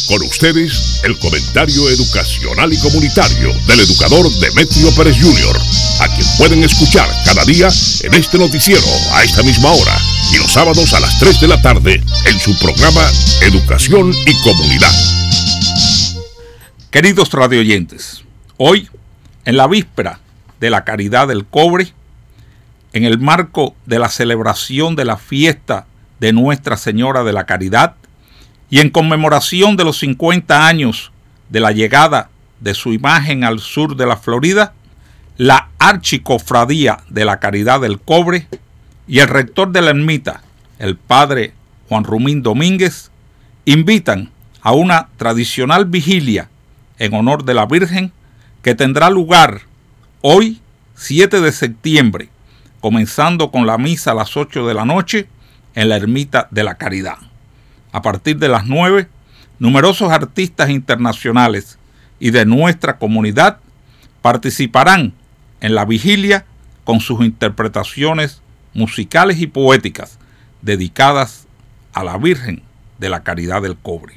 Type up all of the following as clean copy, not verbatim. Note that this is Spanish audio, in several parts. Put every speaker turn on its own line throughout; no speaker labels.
Con ustedes, el comentario educacional y comunitario del educador Demetrio Pérez Jr., a quien pueden escuchar cada día en este noticiero a esta misma hora y los sábados a las 3 de la tarde en su programa Educación y Comunidad.
Queridos radioyentes, hoy, en la víspera de la Caridad del Cobre, en el marco de la celebración de la fiesta de Nuestra Señora de la Caridad y en conmemoración de los 50 años de la llegada de su imagen al sur de la Florida, la Archicofradía de la Caridad del Cobre y el rector de la ermita, el padre Juan Rumín Domínguez, invitan a una tradicional vigilia en honor de la Virgen que tendrá lugar hoy, 7 de septiembre, comenzando con la misa a las 8 de la noche en la Ermita de la Caridad. A partir de las 9, numerosos artistas internacionales y de nuestra comunidad participarán en la vigilia con sus interpretaciones musicales y poéticas dedicadas a la Virgen de la Caridad del Cobre.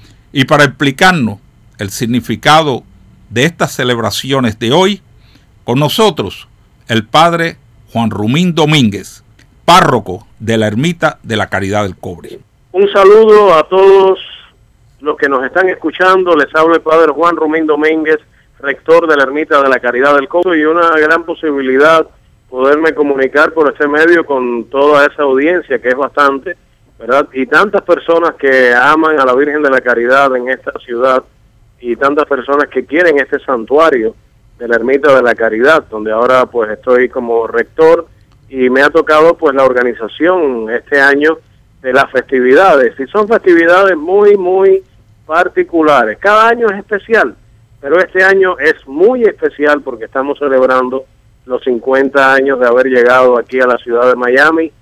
Y para explicarnos el significado de estas celebraciones de hoy, con nosotros el padre Juan Rumín Domínguez, párroco de la Ermita de la Caridad del Cobre.
Un saludo a todos los que nos están escuchando. Les habla el padre Juan Rumín Domínguez, rector de la Ermita de la Caridad del Cobre, y una gran posibilidad poderme comunicar por este medio con toda esa audiencia, que es bastante, ¿verdad? Y tantas personas que aman a la Virgen de la Caridad en esta ciudad, y tantas personas que quieren este santuario de la Ermita de la Caridad, donde ahora pues estoy como rector, y me ha tocado pues la organización este año de las festividades, y son festividades muy particulares. Cada año es especial, pero este año es muy especial porque estamos celebrando los 50 años de haber llegado aquí a la ciudad de Miami,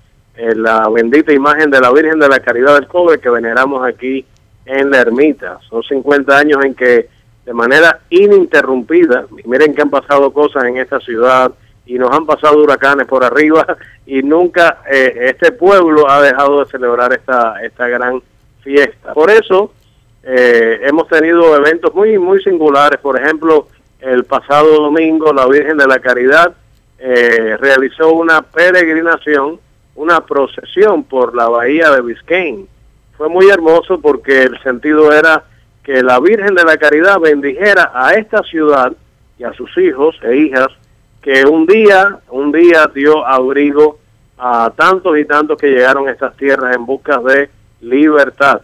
la bendita imagen de la Virgen de la Caridad del Cobre que veneramos aquí en la ermita. Son 50 años en que de manera ininterrumpida, y miren que han pasado cosas en esta ciudad, y nos han pasado huracanes por arriba, y nunca este pueblo ha dejado de celebrar esta gran fiesta. Por eso hemos tenido eventos muy singulares. Por ejemplo, el pasado domingo la Virgen de la Caridad realizó una peregrinación, una procesión por la bahía de Biscayne. Fue muy hermoso porque el sentido era que la Virgen de la Caridad bendijera a esta ciudad y a sus hijos e hijas, que un día dio abrigo a tantos y tantos que llegaron a estas tierras en busca de libertad.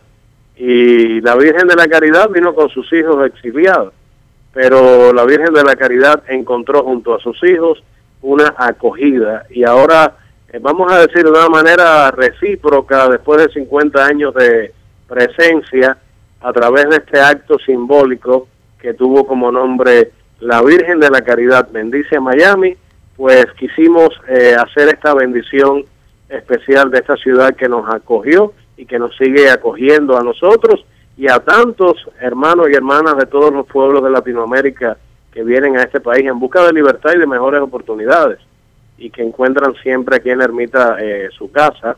Y la Virgen de la Caridad vino con sus hijos exiliados, pero la Virgen de la Caridad encontró junto a sus hijos una acogida, y ahora vamos a decir de una manera recíproca, después de 50 años de presencia, a través de este acto simbólico que tuvo como nombre la Virgen de la Caridad bendice a Miami, pues quisimos hacer esta bendición especial de esta ciudad que nos acogió y que nos sigue acogiendo a nosotros y a tantos hermanos y hermanas de todos los pueblos de Latinoamérica que vienen a este país en busca de libertad y de mejores oportunidades, y que encuentran siempre aquí en la ermita su casa.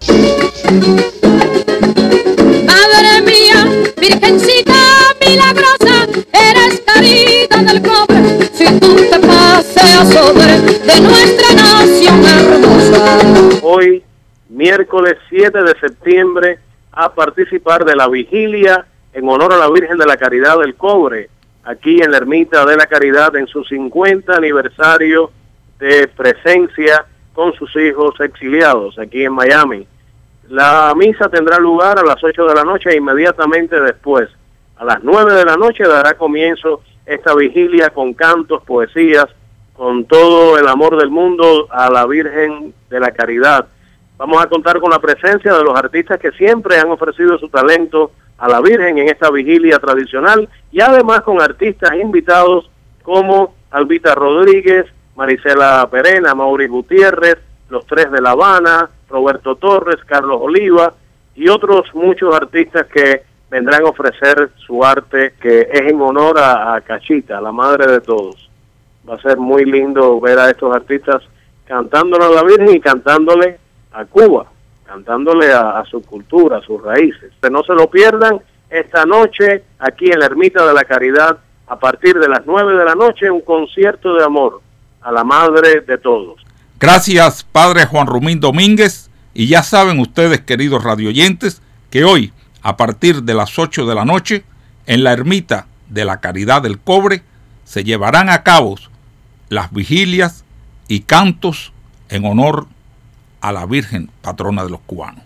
Madre mía, Virgencita milagrosa, eres Caridad del Cobre, si tú te paseas sobre de nuestra nación hermosa.
Hoy, miércoles 7 de septiembre, a participar de la vigilia en honor a la Virgen de la Caridad del Cobre, aquí en la Ermita de la Caridad, en su 50 aniversario de presencia con sus hijos exiliados aquí en Miami. La misa tendrá lugar a las 8 de la noche e inmediatamente después, a las 9 de la noche, dará comienzo esta vigilia con cantos, poesías, con todo el amor del mundo a la Virgen de la Caridad. Vamos a contar con la presencia de los artistas que siempre han ofrecido su talento a la Virgen en esta vigilia tradicional, y además con artistas invitados como Albita Rodríguez, Marisela Perena, Mauricio Gutiérrez, Los Tres de La Habana, Roberto Torres, Carlos Oliva y otros muchos artistas que vendrán a ofrecer su arte, que es en honor a Cachita, la madre de todos. Va a ser muy lindo ver a estos artistas cantándole a la Virgen y cantándole a Cuba, cantándole a su cultura, a sus raíces. Que no se lo pierdan esta noche aquí en la Ermita de la Caridad, a partir de las 9 de la noche, un concierto de amor a la Madre de todos.
Gracias, Padre Juan Rumín Domínguez, y ya saben ustedes, queridos radioyentes, que hoy, a partir de las 8 de la noche, en la Ermita de la Caridad del Cobre, se llevarán a cabo las vigilias y cantos en honor a la Virgen patrona de los cubanos.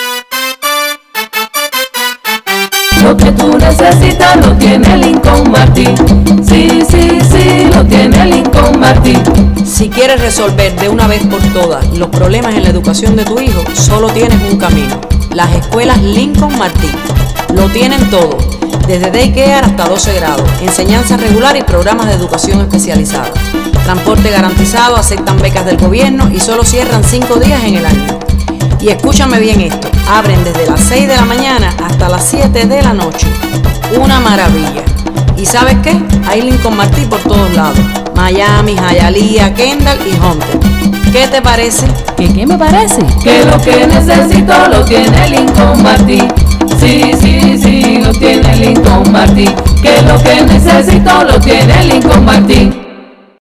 Lo que tú necesitas lo tiene Lincoln Martín. Sí, sí, sí, lo tiene Lincoln Martín.
Si quieres resolver de una vez por todas los problemas en la educación de tu hijo, solo tienes un camino: las escuelas Lincoln Martín. Lo tienen todo, desde daycare hasta 12 grados, enseñanza regular y programas de educación especializada. Transporte garantizado, aceptan becas del gobierno y solo cierran 5 días en el año. Y escúchame bien esto, abren desde las 6 de la mañana hasta las 7 de la noche. Una maravilla. ¿Y sabes qué? Hay Lincoln Martín por todos lados: Miami, Hialeah, Kendall y Hunter. ¿Qué te parece?
¿Qué me parece? Que lo que necesito lo tiene Lincoln Martín. Sí, sí, sí, lo tiene Lincoln Martín. Que lo que necesito lo tiene Lincoln Martín.